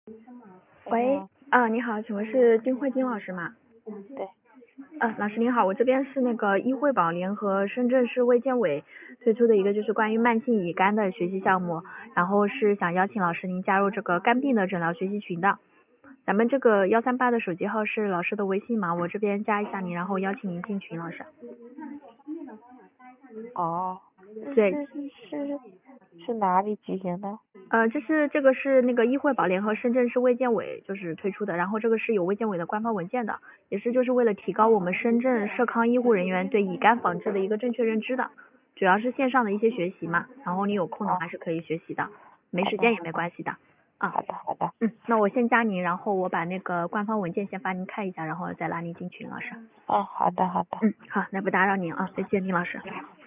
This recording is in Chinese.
喂，你好，请问是丁慧金老师吗？ 对。 老师您好，我这边是那个医惠保联合深圳市卫健委推出的一个就是关于慢性乙肝的学习项目，然后是想邀请老师您加入这个肝病的诊疗学习群的。咱们这个138的手机号是老师的微信嘛，我这边加一下您，然后邀请您进群，老师。 哦， 对， 是哪里举行的？ 这个是那个医惠保联合深圳市卫健委就是推出的，然后这个是有卫健委的官方文件的，也是就是为了提高我们深圳社康医护人员对乙肝防治的一个正确认知的，主要是线上的一些学习嘛，然后你有空的话是可以学习的，没时间也没关系的。 好的。 那我先加您，然后我把那个官方文件先发您看一下，然后再拉您进群，老师。 好的。 好，那不打扰您啊，再见，丁老师。